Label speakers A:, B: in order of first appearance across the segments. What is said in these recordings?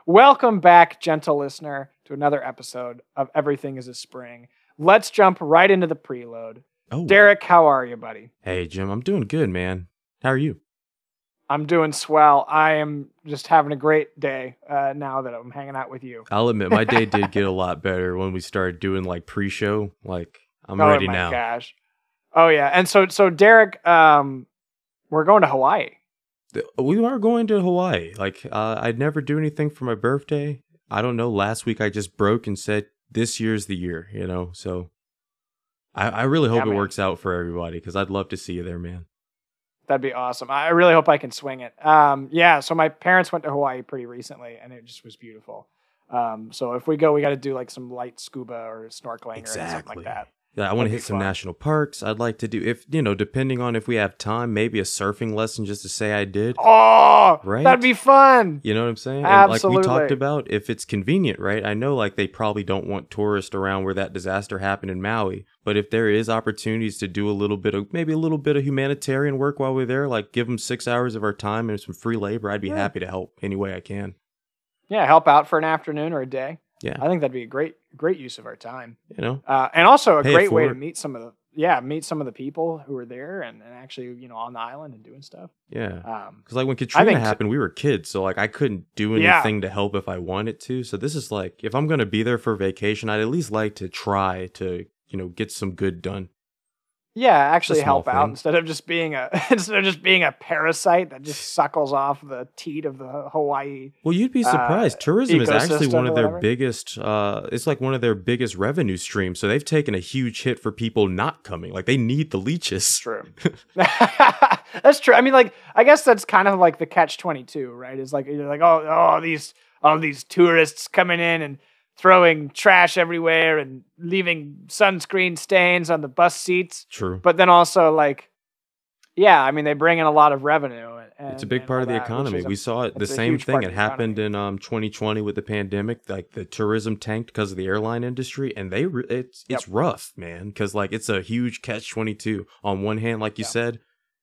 A: Welcome back, gentle listener, to another episode of Everything is a Spring. Let's jump right into the preload.
B: Oh,
A: Derek, how are you, buddy?
B: hey, Jim, I'm doing good, man. How are you?
A: I'm doing swell. I am just having a great day now that I'm hanging out with you.
B: I'll admit, my day did get a lot better when we started doing like pre-show. Like, I'm
A: Oh
B: ready
A: my
B: now.
A: gosh. Oh yeah. And so Derek, we're going to Hawaii.
B: We are going to Hawaii. Like, I'd never do anything for my birthday. I don't know. Last week I just broke and said this year's the year. So I really hope
A: Yeah,
B: it
A: man.
B: works out for everybody because I'd love to see you there, man.
A: That'd be awesome. I really hope I can swing it. Yeah, so my parents went to Hawaii pretty recently, and it just was beautiful. So if we go, we got to do like some light scuba or snorkeling or something
B: Exactly.
A: like that.
B: Yeah, I want
A: That'd
B: to
A: be
B: hit some
A: fun.
B: national parks. I'd like to do, if depending on if we have time, maybe a surfing lesson just to say I did.
A: Oh,
B: Right?
A: that'd be fun.
B: You know what I'm saying? And like we talked
A: Absolutely.
B: about, if it's convenient, right? I know like they probably don't want tourists around where that disaster happened in Maui. But if there is opportunities to do maybe a little bit of humanitarian work while we're there, like give them 6 hours of our time and some free labor, I'd be
A: Yeah.
B: happy to help any way I can.
A: Yeah, help out for an afternoon or a day.
B: Yeah.
A: I think that'd be a great use of our time.
B: And
A: Also a
B: Pay it
A: great way to
B: forward.
A: meet some of the people who were there and actually, on the island and doing stuff.
B: yeah.
A: Um,
B: Because like when Katrina
A: think so-
B: happened, we were kids. So like I couldn't do
A: Yeah.
B: anything to help if I wanted to. So this is like, if I'm going to be there for vacation, I'd at least like to try to, get some good done.
A: Yeah, actually
B: small
A: help out
B: thing.
A: instead of just being a parasite that just suckles off the teat of the Hawaii.
B: Well, you'd be surprised. Tourism is actually
A: ecosystem
B: one
A: or
B: of their
A: whatever.
B: biggest. It's like one of their biggest revenue streams. So they've taken a huge hit for people not coming. Like they need the leeches.
A: True. That's true. I mean, like, I guess that's kind of like the catch-22, right? It's like you're like, all these tourists coming in and throwing trash everywhere and leaving sunscreen stains on the bus seats.
B: True.
A: But then also, like, yeah, I mean, they bring in a lot of revenue.
B: It's a big part of the economy. We saw it. The
A: it's a
B: same
A: huge
B: thing.
A: part
B: It
A: of the
B: happened in 2020 with the pandemic. Like the tourism tanked because of the airline industry, and it's rough, man. Because like it's a huge catch-22. On one hand, like you said,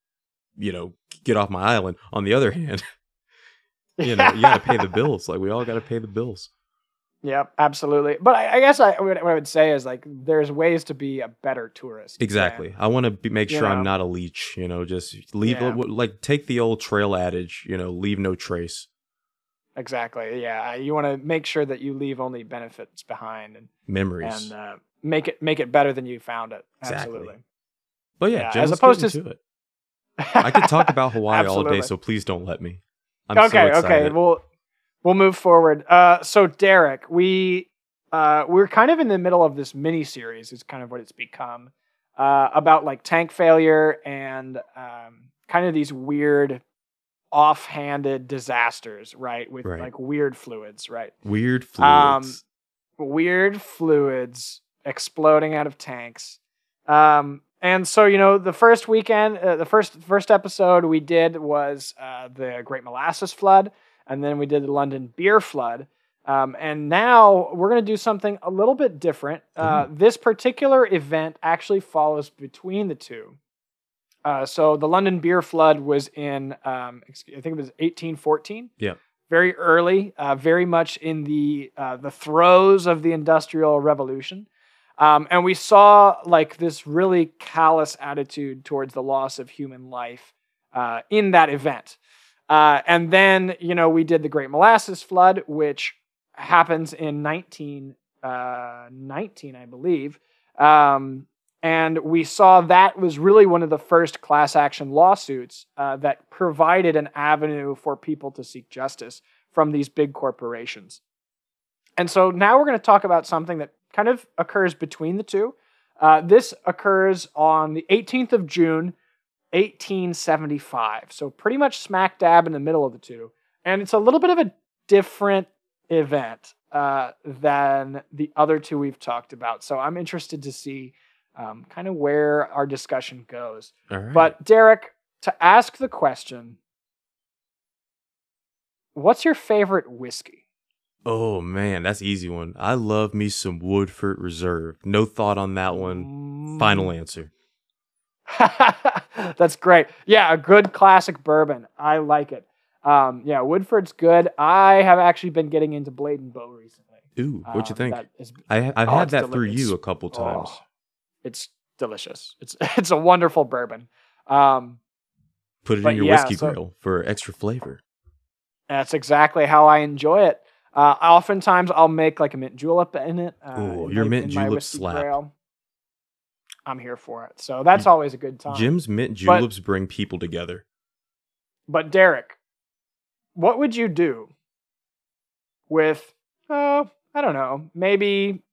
B: get off my island. On the other hand, you got to pay the bills. Like we all got to pay the bills.
A: Yep, absolutely. But I guess what I would say is like there's ways to be a better tourist.
B: Exactly. I want to make sure
A: know.
B: I'm not a leech. Just leave.
A: Yeah.
B: Like take the old trail adage. Leave no trace.
A: Exactly. Yeah, you want to make sure that you leave only benefits behind and
B: Memories.
A: make it better than you found it.
B: Exactly.
A: Absolutely.
B: But
A: yeah,
B: Jen,
A: as
B: let's
A: opposed
B: get
A: to-
B: into it. I could talk about Hawaii all day,
A: Absolutely.
B: so please don't let me. I'm so
A: Okay.
B: excited.
A: We'll move forward. So Derek, we're kind of in the middle of this mini series. Is kind of what it's become about like tank failure and kind of these weird, offhanded disasters, right? With
B: Right.
A: like weird fluids, right?
B: Weird fluids.
A: Weird fluids exploding out of tanks. And so, the first weekend, the first episode we did was the Great Molasses Flood, and then we did the London Beer Flood. And now we're going to do something a little bit different. This particular event actually follows between the two. So the London Beer Flood was in, I think it was 1814.
B: Yeah.
A: Very early, very much in the throes of the Industrial Revolution. And we saw like this really callous attitude towards the loss of human life in that event. And then, we did the Great Molasses Flood, which happens in 1919, I believe. And we saw that was really one of the first class action lawsuits that provided an avenue for people to seek justice from these big corporations. And so now we're going to talk about something that kind of occurs between the two. This occurs on the 18th of June, 1875. So pretty much smack dab in the middle of the two. And it's a little bit of a different event than the other two we've talked about. So I'm interested to see kind of where our discussion goes.
B: All right.
A: But Derek, to ask the question, what's your favorite whiskey?
B: Oh man, that's an easy one. I love me some Woodford Reserve. No thought on that one. Final answer.
A: That's great. Yeah, a good classic bourbon. I like it. Yeah, Woodford's good. I have actually been getting into Blade and Bow recently.
B: Ooh, what you think?
A: That is,
B: I've had that through you a couple times.
A: It's delicious. It's a wonderful bourbon.
B: Put it in your whiskey grill for extra flavor.
A: That's exactly how I enjoy it. Oftentimes, I'll make like a mint julep in it.
B: Your mint julep slap.
A: Grill. I'm here for it. So that's always a good time.
B: Jim's mint juleps bring people together.
A: But Derek, what would you do with, I don't know, maybe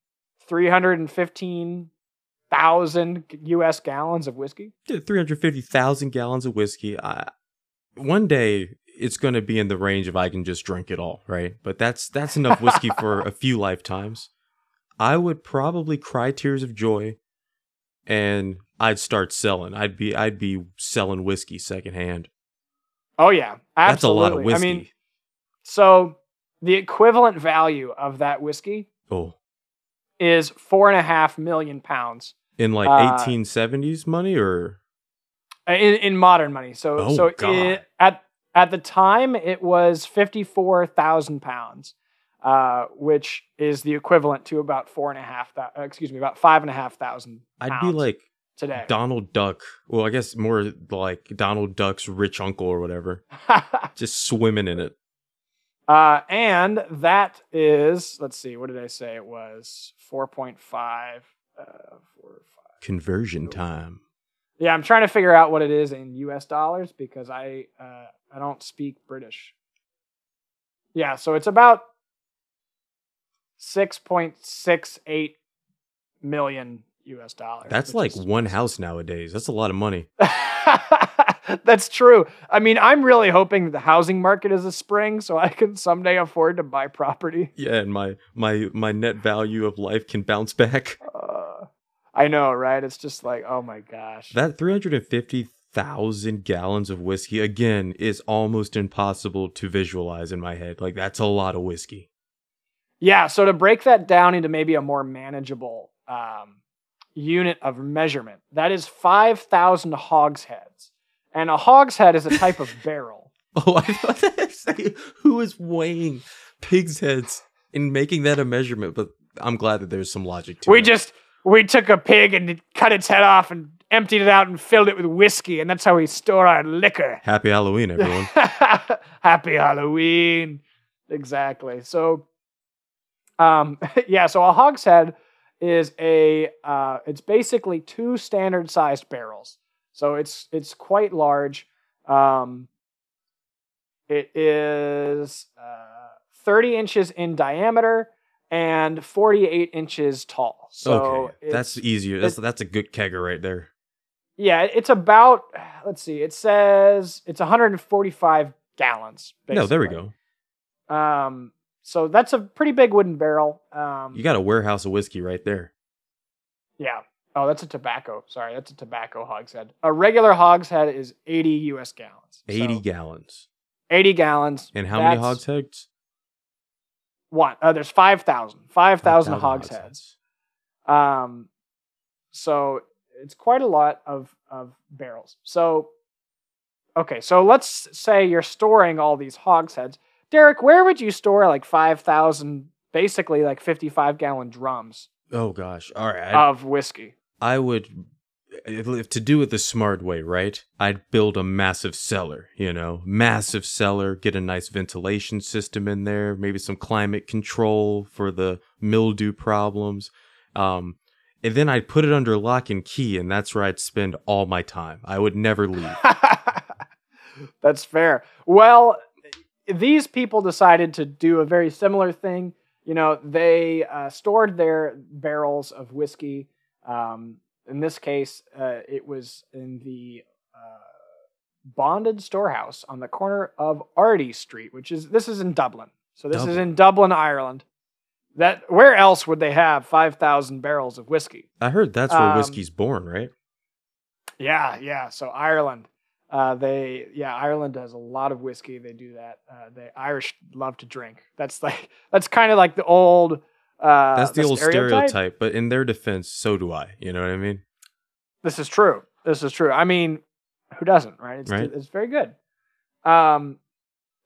A: 315,000 U.S. gallons of whiskey?
B: 350,000 gallons of whiskey. One day, it's going to be in the range of I can just drink it all, right? But that's enough whiskey for a few lifetimes. I would probably cry tears of joy, and I'd start selling. I'd be selling whiskey secondhand.
A: Oh yeah, absolutely.
B: That's a lot of whiskey.
A: I mean, so the equivalent value of that whiskey is 4.5 million pounds
B: in like 1870s money, or
A: in modern money. So at the time it was 54,000 pounds, which is the equivalent to about about 5,500.
B: I'd be like
A: today.
B: Donald Duck. Well, I guess more like Donald Duck's rich uncle or whatever. Just swimming in it.
A: And that is, let's see, what did I say? It was 4.5.
B: Conversion time.
A: Yeah, I'm trying to figure out what it is in US dollars because I don't speak British. Yeah, so it's about 6.68 million US dollars.
B: That's like one house nowadays. That's a lot of money.
A: That's true. I mean, I'm really hoping that the housing market is a spring so I can someday afford to buy property.
B: Yeah, and my net value of life can bounce back.
A: I know, right? It's just like, oh my gosh.
B: That 350,000 gallons of whiskey, again, is almost impossible to visualize in my head. Like, that's a lot of whiskey.
A: Yeah, so to break that down into maybe a more manageable unit of measurement, that is 5,000 hogsheads. And a hogshead is a type of barrel.
B: Oh, I thought that say who is weighing pigs' heads and making that a measurement, but I'm glad that there's some logic to it.
A: We took a pig and cut its head off and emptied it out and filled it with whiskey, and that's how we store our liquor.
B: Happy Halloween, everyone.
A: Happy Halloween. Exactly. So, so a hogshead is it's basically 2 standard-sized barrels. So it's quite large. It is 30 inches in diameter and 48 inches tall. So
B: okay, that's easier. That's a good kegger right there.
A: Yeah, it's about, let's see, it says it's 145 gallons. Basically.
B: No, there we go.
A: So that's a pretty big wooden barrel.
B: You got a warehouse of whiskey right there.
A: Yeah. Oh, that's a tobacco. Sorry, that's a tobacco hogshead. A regular hogshead is 80 US gallons.
B: 80 gallons.
A: 80 gallons.
B: And how many hogsheads?
A: One. There's 5,000. 5,000 hogsheads. So it's quite a lot of barrels. So, okay, so let's say you're storing all these hogsheads. Derek, where would you store like 5,000, basically like 55-gallon drums?
B: Oh, gosh. All right.
A: Of whiskey.
B: I would, to do it the smart way, right? I'd build a massive cellar, massive cellar, get a nice ventilation system in there, maybe some climate control for the mildew problems. And then I'd put it under lock and key, and that's where I'd spend all my time. I would never leave.
A: That's fair. Well, these people decided to do a very similar thing. They stored their barrels of whiskey. In this case, it was in the Bonded Storehouse on the corner of Ardee Street, this is in Dublin. So this is in Dublin, Ireland. Where else would they have 5,000 barrels of whiskey?
B: I heard that's where whiskey's born, right?
A: Yeah. So Ireland. Ireland has a lot of whiskey. They do that. The Irish love to drink. That's kind of like the old.
B: That's the old stereotype, but in their defense, so do I. You know what I mean?
A: This is true. I mean, who doesn't, right? It's very good.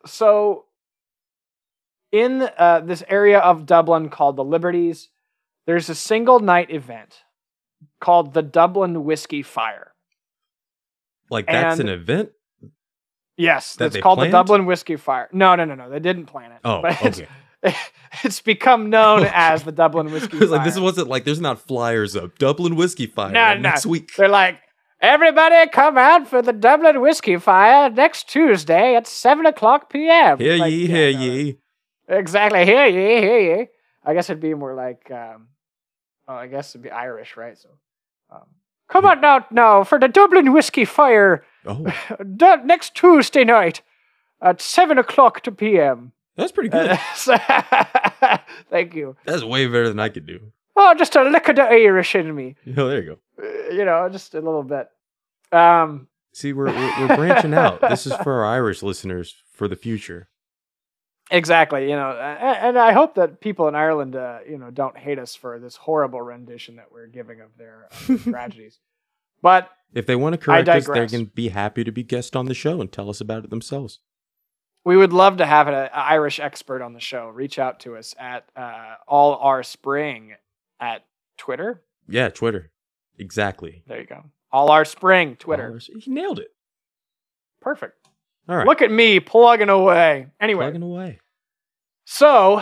A: So in this area of Dublin called the Liberties, there's a single night event called the Dublin Whiskey Fire.
B: Like that's
A: And
B: an event?
A: yes,
B: That
A: it's
B: they
A: called
B: planned?
A: the Dublin Whiskey Fire. No. They didn't plan it.
B: Oh,
A: but
B: okay.
A: It's become known
B: Okay.
A: as the Dublin Whiskey
B: It was
A: Fire.
B: like this wasn't like there's not flyers up. Dublin Whiskey Fire
A: No.
B: next week.
A: They're like, everybody come out for the Dublin Whiskey Fire next Tuesday at 7:00 p.m.
B: Hear
A: Like,
B: ye,
A: yeah,
B: hear
A: no,
B: ye.
A: Exactly. Hear ye. I guess it'd be more like, I guess it'd be Irish, right? So, come on out now for the Dublin Whiskey Fire
B: Oh,
A: next Tuesday night at 7:00 p.m.
B: that's pretty good.
A: Thank you.
B: That's way better than I could do.
A: Oh, just a lick of the Irish in me.
B: Oh, there you go.
A: Just a little bit.
B: See, we're branching out. This is for our Irish listeners for the future.
A: Exactly. And I hope that people in Ireland, don't hate us for this horrible rendition that we're giving of their tragedies. But
B: If they want to correct us, they
A: digress.
B: can be happy to be guest on the show and tell us about it themselves.
A: we would love to have an Irish expert on the show. Reach out to us at All Our Spring at Twitter.
B: Yeah, Twitter. Exactly.
A: There you go. All Our Spring Twitter.
B: He nailed it.
A: Perfect.
B: All right.
A: Look at me plugging away. Anyway,
B: Plugging away.
A: so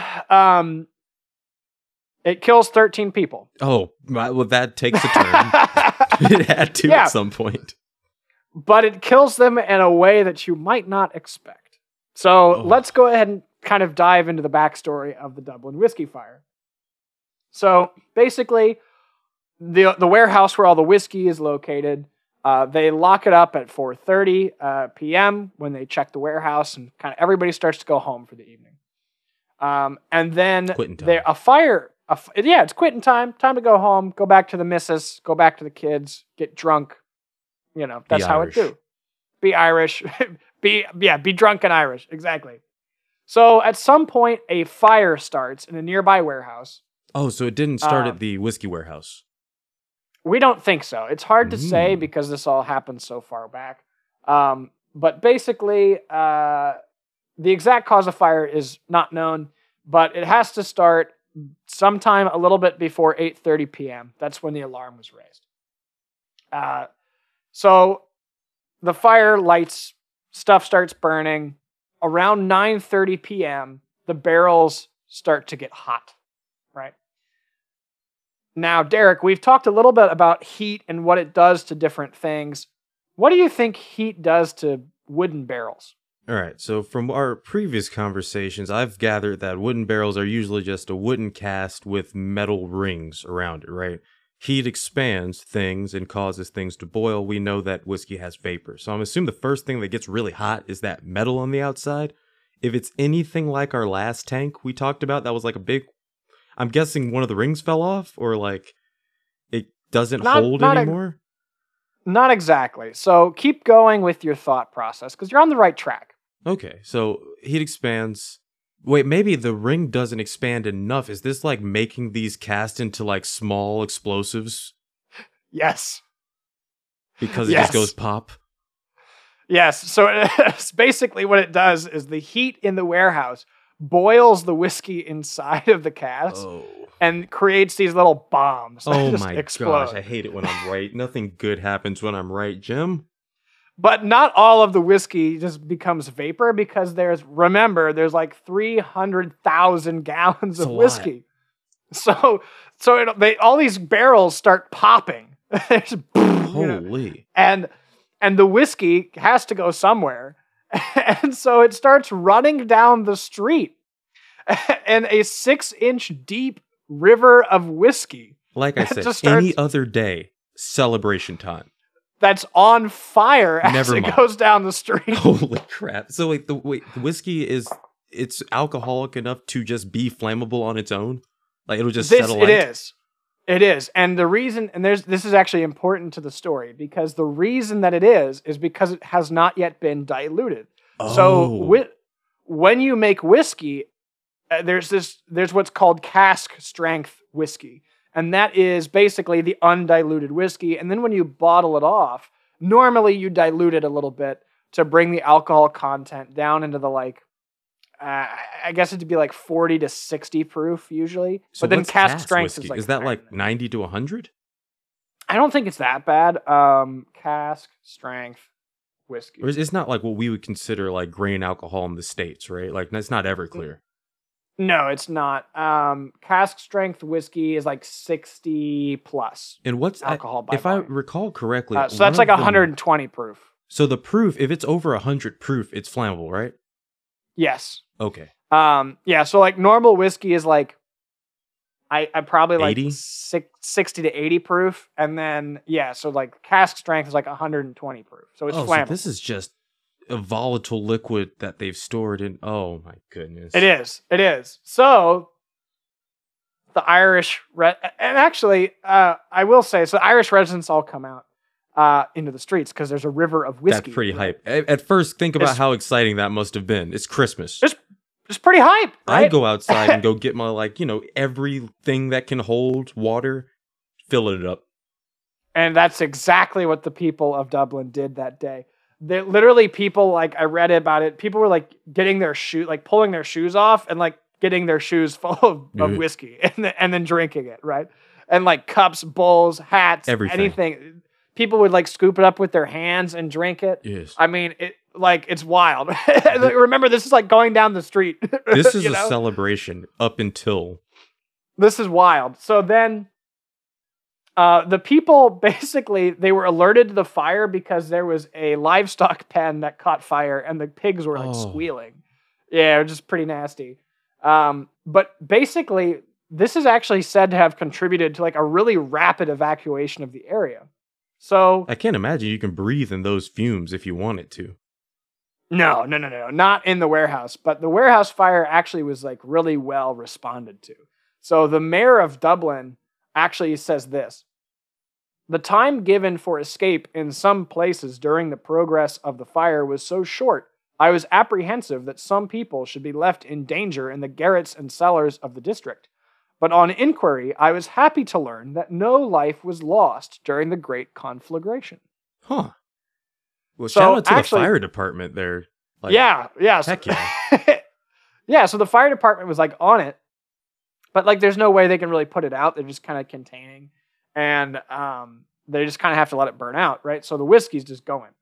A: it kills 13 people.
B: Oh, well, that takes a turn. It had to
A: Yeah.
B: at some point.
A: But it kills them in a way that you might not expect. So
B: Oh.
A: let's go ahead and kind of dive into the backstory of the Dublin Whiskey Fire. So basically, the warehouse where all the whiskey is located, they lock it up at 4:30 p.m. when they check the warehouse, and kind of everybody starts to go home for the evening. And then
B: Quitting time.
A: it's quitting time. Time to go home, go back to the missus, go back to the kids, get drunk. That's how
B: Irish.
A: it do. Be Irish. be drunk and Irish. Exactly. So at some point, a fire starts in a nearby warehouse.
B: Oh, so it didn't start at the whiskey warehouse.
A: We don't think so. It's hard to say
B: Mm.
A: because this all happened so far back. But basically, the exact cause of fire is not known, but it has to start sometime a little bit before 8:30 p.m. That's when the alarm was raised. So the fire lights, stuff starts burning. Around 9:30 p.m., the barrels start to get hot, right? Now, Derek, we've talked a little bit about heat and what it does to different things. What do you think heat does to wooden barrels?
B: All right, so from our previous conversations, I've gathered that wooden barrels are usually just a wooden cast with metal rings around it, right? Heat expands things and causes things to boil. We know that whiskey has vapor. So I'm assuming the first thing that gets really hot is that metal on the outside. If it's anything like our last tank we talked about, that was like a big... I'm guessing one of the rings fell off, or like it doesn't hold anymore?
A: Not exactly. So keep going with your thought process because you're on the right track.
B: Okay, so heat expands. Wait, maybe the ring doesn't expand enough. Is this like making these cast into like small explosives
A: Yes.
B: because it
A: Yes.
B: just goes pop?
A: Yes. So it's basically what it does is the heat in the warehouse boils the whiskey inside of the cask
B: Oh.
A: and creates these little bombs that
B: Oh
A: just
B: my
A: explode.
B: gosh, I hate it when I'm right. Nothing good happens when I'm right, Jim.
A: But not all of the whiskey just becomes vapor because there's like 300,000 gallons
B: That's
A: of
B: a
A: whiskey. So all these barrels start popping. There's
B: Holy.
A: and the whiskey has to go somewhere. And so it starts running down the street in a 6-inch deep river of whiskey.
B: Like I
A: It
B: said,
A: just starts-
B: any other day, celebration time.
A: That's on fire as
B: Never
A: it
B: mind.
A: goes down the street.
B: Holy crap. So wait, the whiskey it's alcoholic enough to just be flammable on its own? Like it'll just settle
A: It
B: out?
A: is. It is. And the reason, and this is actually important to the story because the reason that it is because it has not yet been diluted.
B: Oh.
A: So when you make whiskey, there's what's called cask strength whiskey. And that is basically the undiluted whiskey. And then when you bottle it off, normally you dilute it a little bit to bring the alcohol content down into the like I guess it'd be like 40 to 60 proof usually.
B: So
A: but then
B: what's
A: cask strength
B: whiskey?
A: is like
B: Is that like
A: 90.
B: 90 to 100?
A: I don't think it's that bad. Cask strength whiskey.
B: Or it's not like what we would consider like grain alcohol in the States, right? Like it's not Everclear.
A: No, it's not. Cask strength whiskey is like 60 plus
B: And what's
A: alcohol by
B: if I
A: volume.
B: recall correctly,
A: So that's like 120 proof.
B: So the proof, if it's over 100 proof, it's flammable, right?
A: Yes.
B: Okay.
A: Yeah. So like normal whiskey is like, I probably like
B: 80?
A: 60 to 80 proof, and then so like cask strength is like 120 proof. So it's flammable.
B: So this is just a volatile liquid that they've stored in. Oh my goodness.
A: It is. So the Irish, and actually, I will say, so the Irish residents all come out into the streets because there's a river of whiskey.
B: That's pretty hype. At first, think about how exciting that must have been. It's Christmas.
A: It's pretty hype, right?
B: I go outside and go get my, everything that can hold water, fill it up.
A: And that's exactly what the people of Dublin did that day. They literally, people, like, I read about it, people were like getting their pulling their shoes off and like getting their shoes full of whiskey and then drinking it, right? And like cups, bowls, hats, anything. People would like scoop it up with their hands and drink it.
B: Yes.
A: I mean, it's wild. Remember, this is like going down the street.
B: This is a celebration up until.
A: This is wild. So then the people basically, they were alerted to the fire because there was a livestock pen that caught fire and the pigs were like squealing. Yeah, it was just pretty nasty. But basically, this is actually said to have contributed to like a really rapid evacuation of the area. So
B: I can't imagine you can breathe in those fumes if you wanted to.
A: No, not in the warehouse. But the warehouse fire actually was like really well responded to. So the mayor of Dublin actually says this: the time given for escape in some places during the progress of the fire was so short, I was apprehensive that some people should be left in danger in the garrets and cellars of the district. But on inquiry, I was happy to learn that no life was lost during the great conflagration.
B: Huh. Well, shout out to the fire department there. Like,
A: yeah.
B: Heck yeah.
A: Yeah, so the fire department was like on it, but like there's no way they can really put it out. They're just kind of containing, and they just kind of have to let it burn out, right? So the whiskey's just going.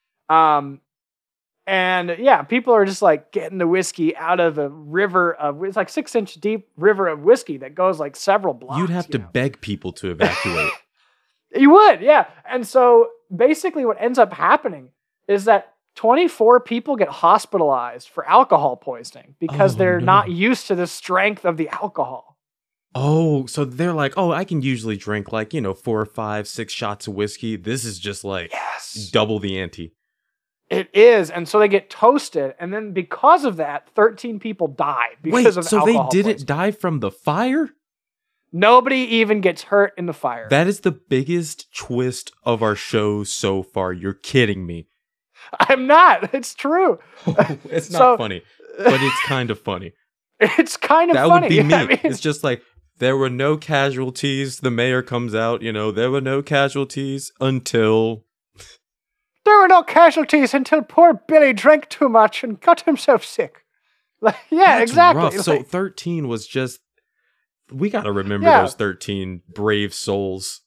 A: And yeah, people are just like getting the whiskey out of a river of, it's like 6-inch deep river of whiskey that goes like several blocks.
B: You'd have to beg people to evacuate.
A: You would, yeah. And so basically what ends up happening is that 24 people get hospitalized for alcohol poisoning because they're not used to the strength of the alcohol.
B: Oh, so they're like, I can usually drink like, 4 or 5, 6 shots of whiskey. This is just like double the ante.
A: It is. And so they get toasted. And then because of that, 13 people die because of alcohol
B: so they didn't
A: poisoning.
B: die from the fire?
A: Nobody even gets hurt in the fire.
B: That is the biggest twist of our show so far. You're kidding me.
A: I'm not. It's true.
B: It's not funny, but it's kind of funny.
A: It's kind of
B: that
A: funny.
B: That would be me.
A: I mean,
B: it's just like, there were no casualties. The mayor comes out, there were no casualties until...
A: There were no casualties until poor Billy drank too much and got himself sick. Like, yeah,
B: that's
A: exactly.
B: Rough.
A: Like,
B: so 13 was just... We got to remember those 13 brave souls.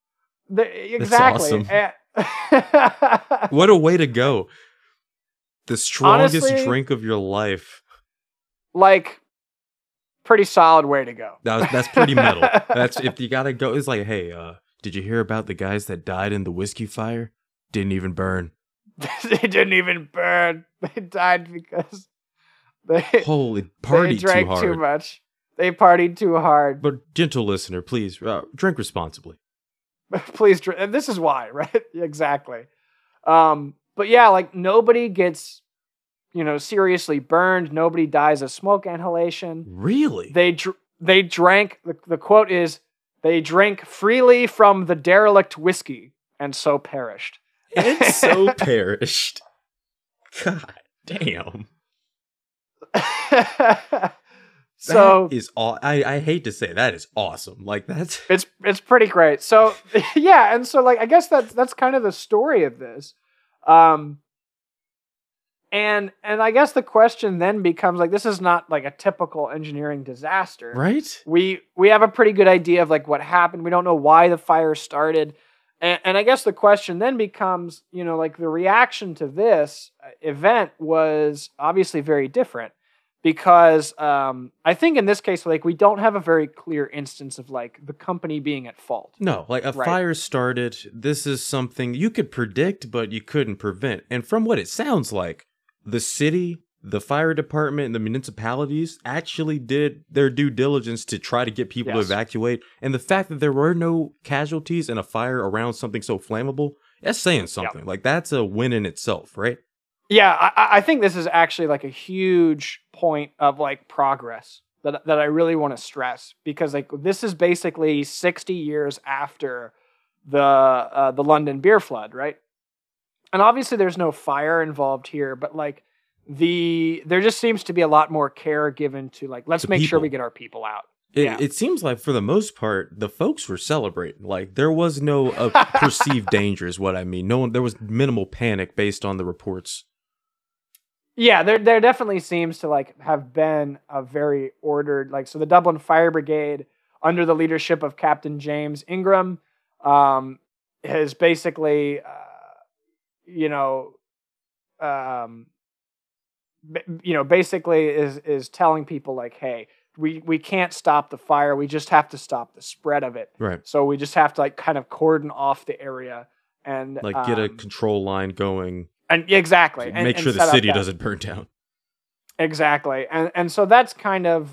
A: Exactly.
B: That's awesome. What a way to go. The strongest
A: Honestly,
B: drink of your life.
A: Like, pretty solid way to go.
B: That's pretty metal. That's if you got to go. It's like, hey, did you hear about the guys that died in the whiskey fire? Didn't even burn.
A: They didn't even burn. They died because they
B: partied
A: drank
B: too hard.
A: Too much. They partied too hard.
B: But gentle listener, please drink responsibly.
A: Please drink. And this is why, right? Exactly. But yeah, like nobody gets, seriously burned. Nobody dies of smoke inhalation.
B: Really?
A: They drank. The quote is, "They drank freely from the derelict whiskey and so perished."
B: And so perished. God damn.
A: So
B: that is I hate to say that is awesome. Like that's
A: it's pretty great. So yeah, and so like I guess that's kind of the story of this. And And I guess the question then becomes like, this is not like a typical engineering disaster.
B: Right?
A: We have a pretty good idea of like what happened. We don't know why the fire started. And I guess the question then becomes, like the reaction to this event was obviously very different because I think in this case, like we don't have a very clear instance of like the company being at fault.
B: No, like a fire started. This is something you could predict, but you couldn't prevent. And from what it sounds like, the city, the fire department, and the municipalities actually did their due diligence to try to get people to evacuate. And the fact that there were no casualties in a fire around something so flammable, that's saying something. Like, that's a win in itself, right?
A: Yeah, I think this is actually like a huge point of like progress that I really want to stress, because like this is basically 60 years after the London beer flood, right? And obviously there's no fire involved here, but like there just seems to be a lot more care given to like, let's make sure we get our people out.
B: It seems like for the most part, the folks were celebrating. Like there was no perceived danger is what I mean. There was minimal panic based on the reports.
A: Yeah, there definitely seems to like have been a very ordered, like, so the Dublin Fire Brigade under the leadership of Captain James Ingram has basically, basically is telling people like, hey, we can't stop the fire. We just have to stop the spread of it.
B: Right.
A: So we just have to like kind of cordon off the area and
B: like get a control line going.
A: And exactly.
B: Make sure the city doesn't burn down.
A: Exactly. And so that's kind of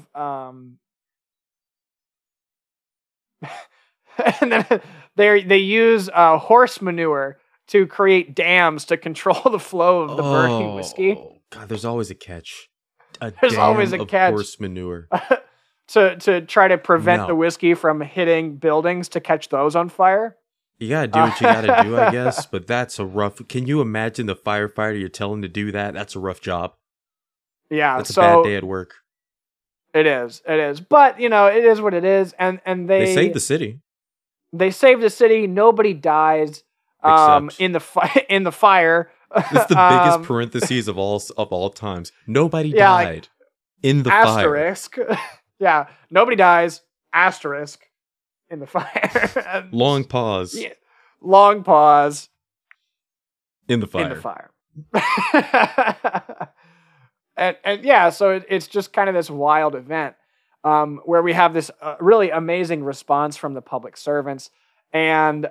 A: and then they use horse manure to create dams to control the flow of the burning whiskey.
B: God, there's always a catch.
A: There's always a catch.
B: Horse manure.
A: to try to prevent the whiskey from hitting buildings to catch those on fire.
B: You gotta do what you gotta do, I guess, but that's a rough... Can you imagine the firefighter you're telling to do that? That's a rough job.
A: Yeah,
B: that's a bad day at work.
A: It is. But, it is what it is, and
B: they saved the city.
A: They saved the city. Nobody dies in the fire.
B: It's the biggest parentheses of all times. Nobody died in the
A: asterisk.
B: fire.
A: Yeah, nobody dies, asterisk, in the fire.
B: Long pause.
A: Yeah, long pause.
B: In the fire.
A: In the fire. and yeah, so it's just kind of this wild event where we have this really amazing response from the public servants and,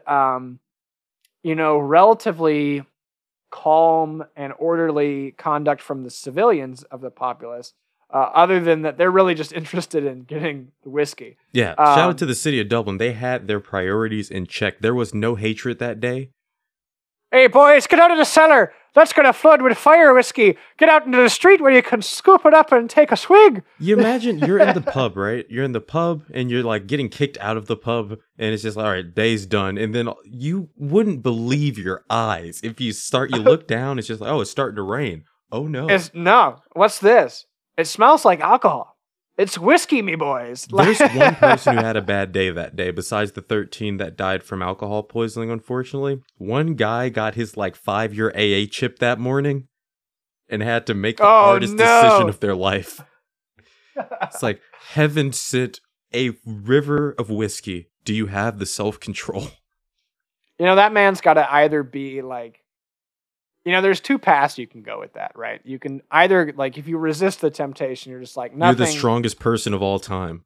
A: relatively calm and orderly conduct from the civilians of the populace. Other than that, they're really just interested in getting the whiskey.
B: Yeah, shout out to the city of Dublin. They had their priorities in check. There was no hatred that day.
A: Hey, boys, get out of the cellar. That's going to flood with fire whiskey. Get out into the street where you can scoop it up and take a swig.
B: You imagine you're in the pub, right? You're in the pub and you're like getting kicked out of the pub and it's just like, all right, day's done. And then you wouldn't believe your eyes. If you look down, it's just like, oh, it's starting to rain. Oh, no.
A: No. What's this? It smells like alcohol. It's whiskey, me boys.
B: There's one person who had a bad day that day, besides the 13 that died from alcohol poisoning, unfortunately. One guy got his 5-year AA chip that morning and had to make the hardest decision of their life. It's like, heaven sent a river of whiskey. Do you have the self-control?
A: That man's got to either be there's two paths you can go with that, right? You can either, if you resist the temptation, you're just like, nothing.
B: You're the strongest person of all time.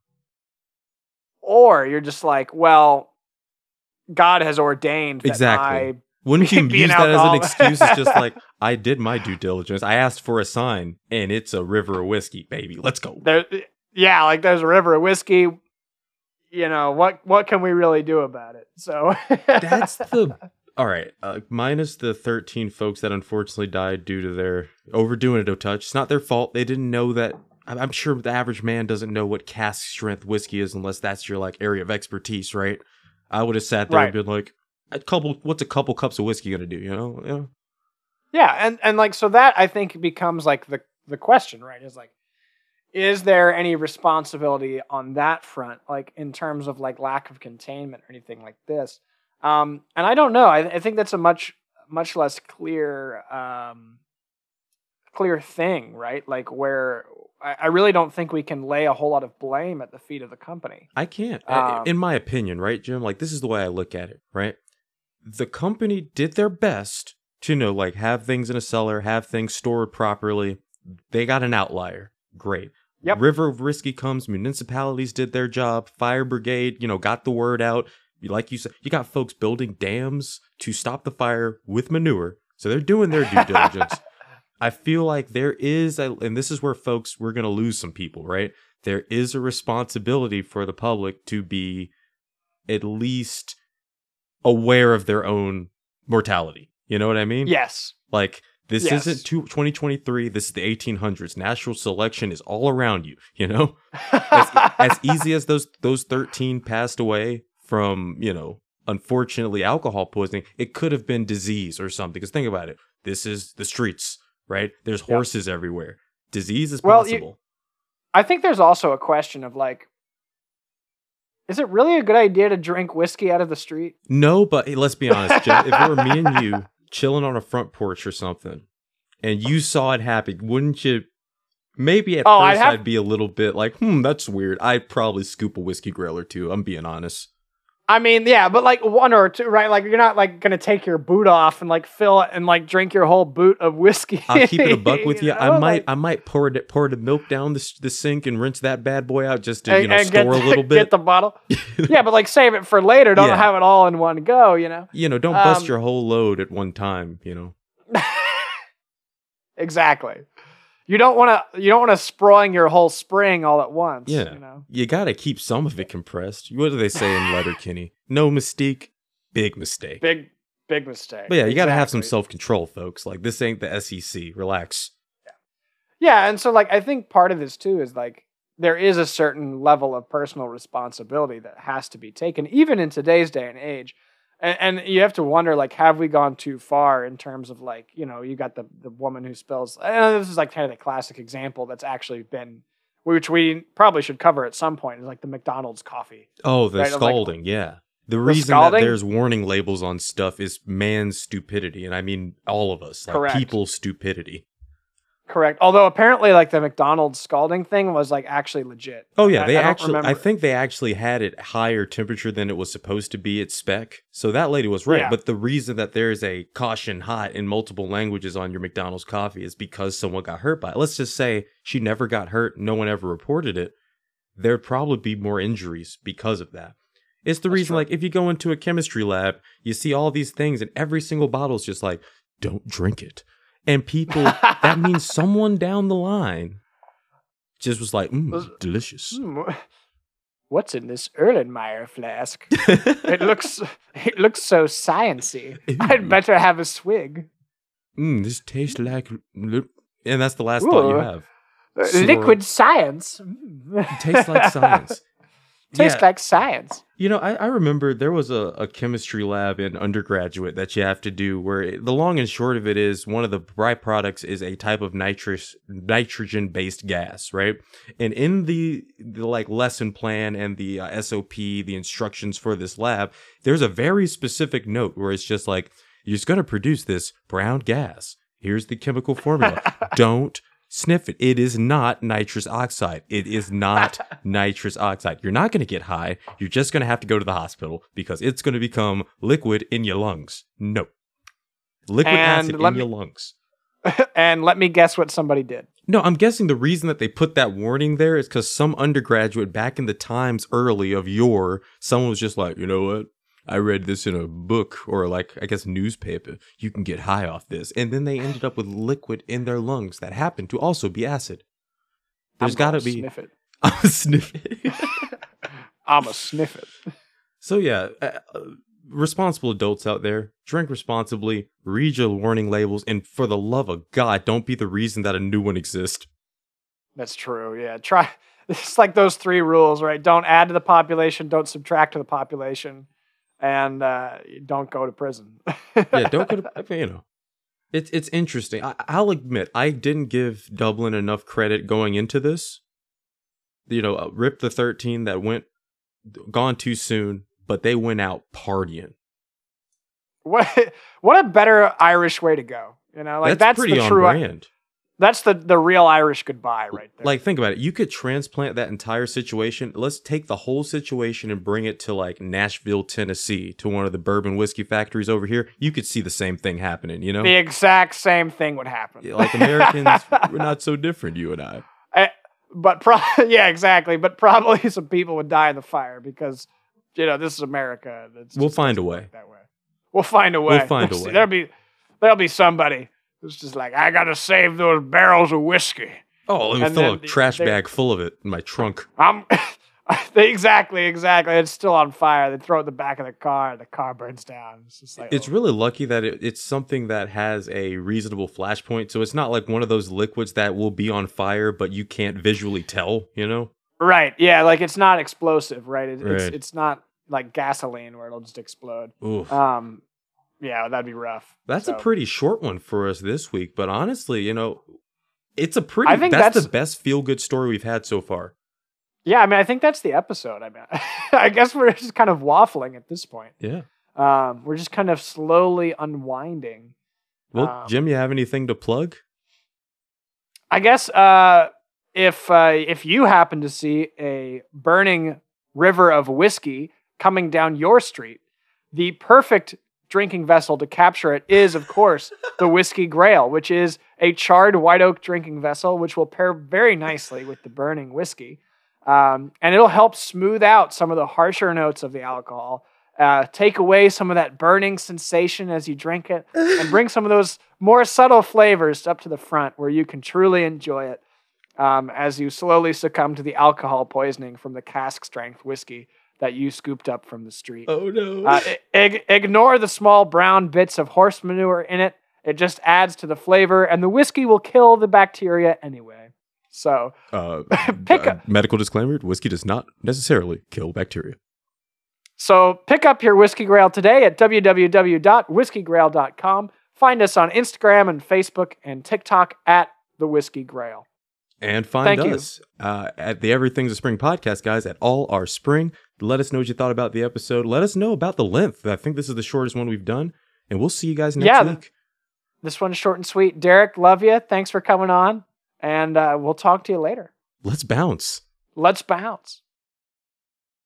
A: Or you're just like, well, God has ordained that
B: exactly. Wouldn't you use that as an excuse? It's just like, I did my due diligence. I asked for a sign, and it's a river of whiskey, baby. Let's go.
A: There's a river of whiskey. What can we really do about it? So
B: that's the... All right, minus the 13 folks that unfortunately died due to their overdoing it a touch. It's not their fault. They didn't know that. I'm sure the average man doesn't know what cask strength whiskey is unless that's your area of expertise, right? I would have sat there and been like, what's a couple cups of whiskey gonna do?
A: Yeah, and so that I think becomes the question, right? Is there any responsibility on that front, in terms of lack of containment or anything like this? And I don't know. I think that's a much less clear clear thing, right? Like where I really don't think we can lay a whole lot of blame at the feet of the company.
B: I can't.
A: Um,
B: In my opinion, right, Jim? Like, this is the way I look at it, right? The company did their best to, like, have things in a cellar, have things stored properly. They got an outlier. Great.
A: Yep.
B: River of Whiskey comes, municipalities did their job, fire brigade, got the word out. Like you said, you got folks building dams to stop the fire with manure. So they're doing their due diligence. I feel like there is, and this is where folks, we're going to lose some people, right? There is a responsibility for the public to be at least aware of their own mortality. You know what I mean?
A: Yes.
B: Like, this isn't 2023. This is the 1800s. Natural selection is all around you, as easy as those 13 passed away from, unfortunately, alcohol poisoning, it could have been disease or something. Because think about it. This is the streets, right? There's horses everywhere. Disease is possible.
A: I think there's also a question of, like, is it really a good idea to drink whiskey out of the street?
B: No, but hey, let's be honest, Jeff. If it were me and you chilling on a front porch or something, and you saw it happen, wouldn't you? Maybe at first I'd be a little bit like, that's weird. I'd probably scoop a whiskey grill or two. I'm being honest.
A: I mean, yeah, but like one or two, right? Like you're not like gonna take your boot off and like fill it and like drink your whole boot of whiskey.
B: I'll keep it a buck with you. I might pour the milk down the sink and rinse that bad boy out just to store a little bit.
A: Get the bottle. Yeah, but like save it for later. Don't have it all in one go.
B: Don't bust your whole load at one time.
A: Exactly. You don't want to sproing your whole spring all at once.
B: Yeah. You got to keep some of it compressed. What do they say in Letterkenny? No mystique, big mistake.
A: Big mistake.
B: But yeah, you got to have some self-control, folks. Like, this ain't the SEC. Relax.
A: Yeah, and so like I think part of this too is like there is a certain level of personal responsibility that has to be taken even in today's day and age. And you have to wonder, like, have we gone too far in terms of, like, you got the woman who spills. I know this is, like, kind of the classic example that's actually been, which we probably should cover at some point, is, like, the McDonald's coffee.
B: Oh, the scalding, yeah. The reason that there's warning labels on stuff is man's stupidity. And I mean all of us. Like, people's stupidity.
A: Correct. Although apparently, like, the McDonald's scalding thing was, like, actually legit.
B: Oh, yeah. I think they actually had it higher temperature than it was supposed to be at spec. So that lady was right. Yeah. But the reason that there's a caution hot in multiple languages on your McDonald's coffee is because someone got hurt by it. Let's just say she never got hurt. No one ever reported it. There'd probably be more injuries because of that. It's the reason, like, if you go into a chemistry lab, you see all these things and every single bottle is just like, don't drink it. And people, that means someone down the line just was like, delicious.
A: What's in this Erlenmeyer flask? It looks so sciencey. I'd better have a swig.
B: This tastes like... And that's the last thought you have.
A: Liquid science.
B: It tastes like science.
A: Tastes like science.
B: I remember there was a chemistry lab in undergraduate that you have to do where the long and short of it is one of the byproducts is a type of nitrogen-based gas, right? And in the like lesson plan and the SOP, the instructions for this lab, there's a very specific note where it's just like, you're just going to produce this brown gas. Here's the chemical formula. Don't sniff it. It is not nitrous oxide. It is not nitrous oxide. You're not going to get high. You're just going to have to go to the hospital because it's going to become liquid in your lungs. No. Liquid acid in your lungs.
A: And let me guess what somebody did.
B: No, I'm guessing the reason that they put that warning there is because some undergraduate back in the times early of someone was just like, you know what? I read this in a book or like, I guess, newspaper. You can get high off this. And then they ended up with liquid in their lungs that happened to also be acid. There's got to be...
A: Sniff it.
B: I'm a sniff it.
A: I'm a sniff it.
B: So yeah, responsible adults out there, drink responsibly, read your warning labels, and for the love of God, don't be the reason that a new one exists.
A: That's true, yeah. It's like those 3 rules, right? Don't add to the population, don't subtract to the population. And don't go to prison.
B: Yeah, don't go to, It's interesting. I'll admit, I didn't give Dublin enough credit going into this. Rip the 13 that gone too soon, but they went out partying.
A: What a better Irish way to go. That's
B: pretty
A: the
B: on
A: true
B: brand.
A: That's the real Irish goodbye right there.
B: Like, think about it. You could transplant that entire situation. Let's take the whole situation and bring it to like Nashville, Tennessee, to one of the bourbon whiskey factories over here. You could see the same thing happening, you know?
A: The exact same thing would happen.
B: Like Americans, we're not so different, you and I.
A: Yeah, exactly. But probably some people would die in the fire because, this is America.
B: We'll find a way.
A: That way. We'll find a way.
B: We'll find a way.
A: There'll be somebody who's just like, I gotta save those barrels of whiskey.
B: Oh, let me fill a trash bag full of it in my trunk.
A: Exactly. It's still on fire. They throw it in the back of the car, and the car burns down. It's just like,
B: it's really lucky that it's something that has a reasonable flashpoint. So it's not like one of those liquids that will be on fire, but you can't visually tell,
A: Right. Yeah. Like it's not explosive, right?
B: Right.
A: It's not like gasoline where it'll just explode.
B: Oof.
A: Yeah, that'd be rough.
B: That's a pretty short one for us this week, but honestly, it's a
A: I think
B: that's the best feel-good story we've had so far.
A: Yeah, I mean, I think that's the episode. I mean, I guess we're just kind of waffling at this point.
B: Yeah.
A: We're just kind of slowly unwinding.
B: Well, Jim, you have anything to plug?
A: I guess if you happen to see a burning river of whiskey coming down your street, the perfect drinking vessel to capture it is, of course, the Whiskey Grail, which is a charred white oak drinking vessel, which will pair very nicely with the burning whiskey. And it'll help smooth out some of the harsher notes of the alcohol, take away some of that burning sensation as you drink it, and bring some of those more subtle flavors up to the front where you can truly enjoy it as you slowly succumb to the alcohol poisoning from the cask strength whiskey that you scooped up from the street.
B: Oh, no.
A: Ignore the small brown bits of horse manure in it. It just adds to the flavor, and the whiskey will kill the bacteria anyway. So, pick up.
B: Medical disclaimer, whiskey does not necessarily kill bacteria.
A: So, pick up your Whiskey Grail today at www.whiskeygrail.com. Find us on Instagram and Facebook and TikTok at The Whiskey Grail.
B: And find us at the Everything's a Spring podcast, guys, at All Our Spring. Let us know what you thought about the episode. Let us know about the length. I think this is the shortest one we've done. And we'll see you guys next week.
A: This one's short and sweet. Derek, love you. Thanks for coming on. And we'll talk to you later.
B: Let's bounce.
A: Let's bounce.